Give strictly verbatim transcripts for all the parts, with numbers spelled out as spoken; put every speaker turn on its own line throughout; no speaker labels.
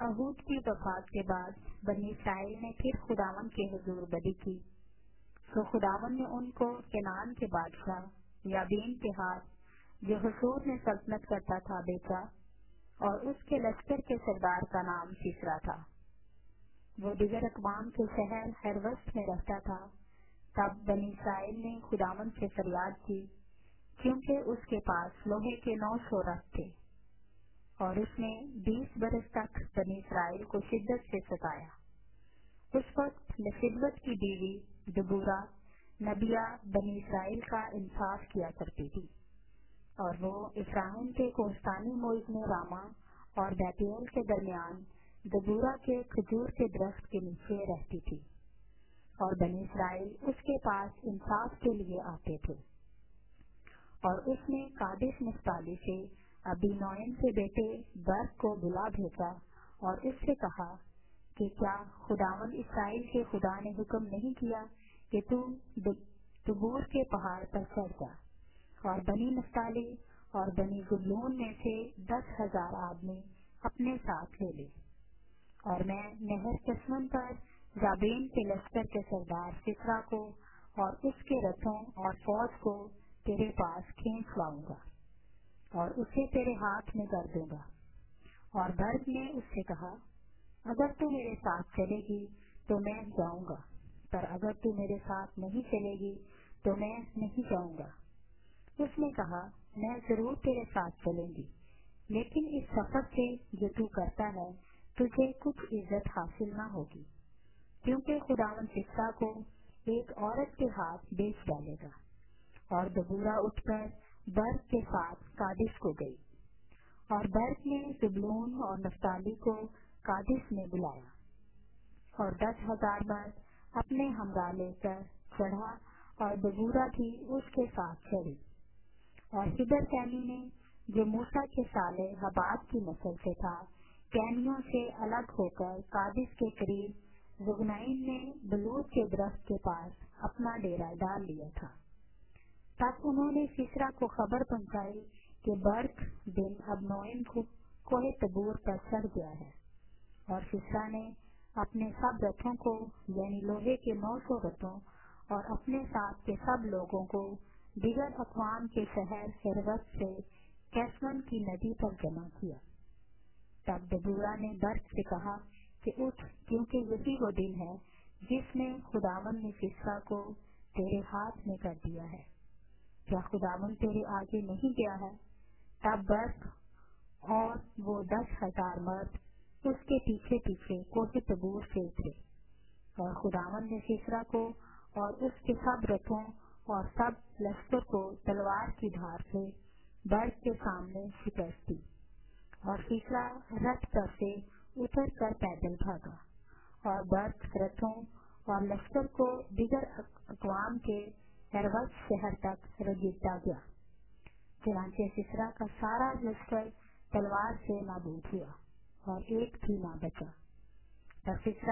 ہود کی وفات کے بعد بنی اسرائیل نے پھر خداون کے حضور بدی کی، تو خداون نے ان کو کنعان کے بادشاہ یابین کے ہاتھ، جو حصور میں سلطنت کرتا تھا، بیچا، اور اس کے لشکر کے سردار کا نام سیسرا تھا۔ وہ دیگر اقوام کے شہر ہیروست میں رہتا تھا۔ تب بنی اسرائیل نے خداون سے فریاد کی، کیونکہ اس کے پاس لوہے کے نو سو رتھ تھے، اور اس نے بیس برس تک بنی اسرائیل کو شدت سے ستایا۔ اس وقت لشبت کی بیوی دبورا نبیہ بنی اسرائیل کا انصاف کیا کرتی تھی، اور وہ افراہیم کے کوہستانی ملک میں راما اور بیتیل کے درمیان دبورا کے کھجور کے درخت کے نیچے رہتی تھی، اور بنی اسرائیل اس کے پاس انصاف کے لیے آتے تھے۔ اور اس نے قادش نفتالی سے ابی نوئم کے بیٹے برق کو بلا بھیجا اور اس سے کہا کہ کیا خداوند اسرائیل کے خدا نے حکم نہیں کیا کہ تو دبور کے پہاڑ پر چڑھ جا اور بنی نفتالی اور بنی زبلون میں سے دس ہزار آدمی اپنے ساتھ لے لے، اور میں نہر کسمن پر جابین کے لشکر کے سردار سسرا کو اور اس کے رتھوں اور فوج کو تیرے پاس کھینچ لاؤں گا اور اسے تیرے ہاتھ میں کر دوں گا۔ اور برق نے اس سے کہا، اگر تو میرے ساتھ چلے گی تو میں جاؤں گا، پر اگر تو میرے ساتھ نہیں چلے گی تو میں نہیں جاؤں گا۔ اس نے کہا، میں ضرور تیرے ساتھ چلوں گی، لیکن اس سفر سے جو تو کرتا ہے تجھے کچھ عزت حاصل نہ ہوگی، کیونکہ خداوند سسرا کو ایک عورت کے ہاتھ بیچ ڈالے گا۔ اور دبورا اٹھ کر برق کے ساتھ قادش کو گئی، اور برق نے زبلون اور نفتالی کو قادش میں بلایا، اور دس ہزار مرد اپنے ہمراہ لے کر چڑھا، اور دبورا بھی اس کے ساتھ چڑھی۔ اور ہدر کینی نے، جو موسیٰ کے سالے حباب کی نسل سے تھا، کینیوں سے الگ ہو کر قادش کے قریب زغنائم میں بلوت کے درخت کے پاس اپنا ڈیرا ڈال لیا تھا۔ تب انہوں نے سسرا کو خبر پہنچائی کہ برق بن ابنوئم کو کوہ تبور پر چڑھ گیا ہے، اور سسرا نے اپنے سب رتھوں کو، یعنی لوہے کے نو سو رتھوں اور اپنے ساتھ کے سب لوگوں کو دیگر اقوام کے شہر ہیروست سے کیسمن کی ندی پر جمع کیا۔ تب دبورا نے برق سے کہا کہ اٹھ، کیونکہ یہی وہ دن ہے جس میں خداوند نے سسرا کو تیرے ہاتھ میں کر دیا ہے۔ کیا خداوند تیرے آگے نہیں گیا ہے؟ تب برق اور وہ دس ہزار مرد اس کے پیچھے پیچھے کوہ تبور سے اترے، اور خداوند نے سسرا کو اور اس کے سب رتھوں اور سب لشکر کو تلوار کی دھار سے برق کے سامنے شکست دی، اور سسرا رتھ پر سے اتر کر پیدل بھاگا، اور برق رتھوں اور لشکر کو دیگر اقوام کے ہیروست شہر تک رگیتا گیا۔ چنانچہ سسرا کا سارا لشکر تلوار سے نابود ہوا، اور ایک بھی نہ بچا۔ اور سسرا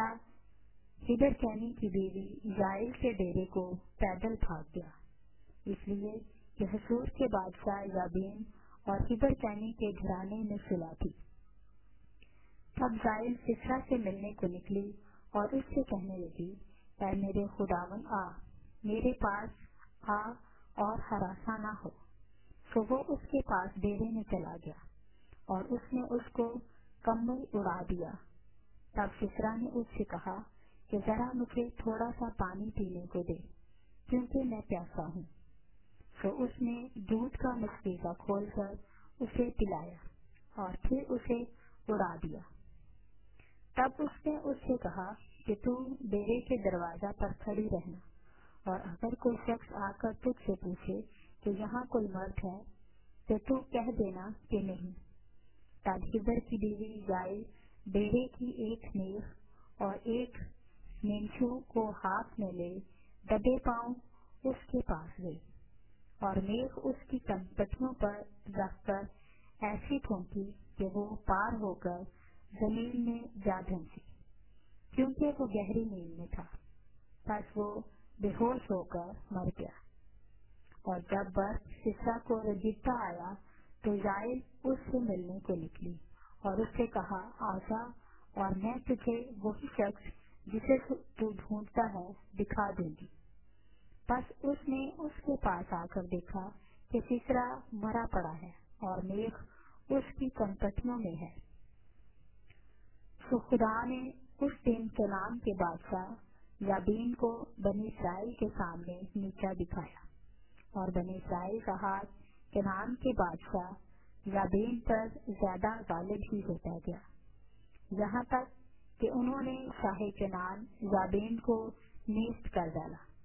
ہدر کینی کی بیوی یائل کے ڈیرے کو پیدل بھاگ گیا، اس لیے کہ حصور کے بادشاہ یابین اور ہدر کینی کے گھرانے میں صلح تھی۔ تب یائل سسرا سے ملنے کو نکلی اور اس سے کہنے لگی، اے میرے خداوند، آ میرے پاس آ اور ہراساں نہ ہو۔ تو وہ اس کے پاس ڈیرے میں چلا گیا، اور اس نے اس کو کمبل اڑا دیا۔ تب سسرا نے اس سے کہا کہ ذرا مجھے تھوڑا سا پانی پینے کو دے، کیونکہ میں پیاسا ہوں۔ تو اس نے دودھ کا مشکیزہ کھول کر اسے پلایا اور پھر اسے اڑا دیا۔ تب اس نے اس سے کہا کہ تو ڈیرے کے دروازہ پر کھڑی رہنا، اور اگر کوئی شخص آ کر تجھ سے پوچھے کہ یہاں کوئی مرد ہے تو تو کہہ دینا کہ نہیں۔ تب ہدر کی بیوی یائل ڈیرے کی ایک نیف اور ایک مینچو کو ہاتھ میں لے دبے پاؤں اس کے پاس گئی، اور میخ اس کی کنپٹیوں پر رکھ کر ایسی پھونکی کہ وہ پار ہو کر زمین میں جا دھنسی، کیونکہ وہ گہری نیند میں تھا۔ پس وہ بے ہوش ہو کر مر گیا۔ اور جب برق سسرا کو رجیتا آیا تو یائل اس سے ملنے کو نکلی اور اس سے کہا، آجا اور میں تجھے وہی شخص جسے تو ڈھونڈتا ہے دکھا دوں گی۔ بس اس نے اس کے پاس آ کر دیکھا کہ سسرا مرا پڑا ہے اور میخ اس کی کنپٹیوں میں ہے۔ تو خدا نے اس دن کنعان کے بادشاہ یابین کو بنی اسرائیل کے سامنے نیچا دکھایا، اور بنی اسرائیل کا ہاتھ کنعان کے بادشاہ یابین پر زیادہ غالب ہی ہوتا گیا، یہاں تک کہ انہوں نے شاہ کنعان یابین کو نیست کر ڈالا۔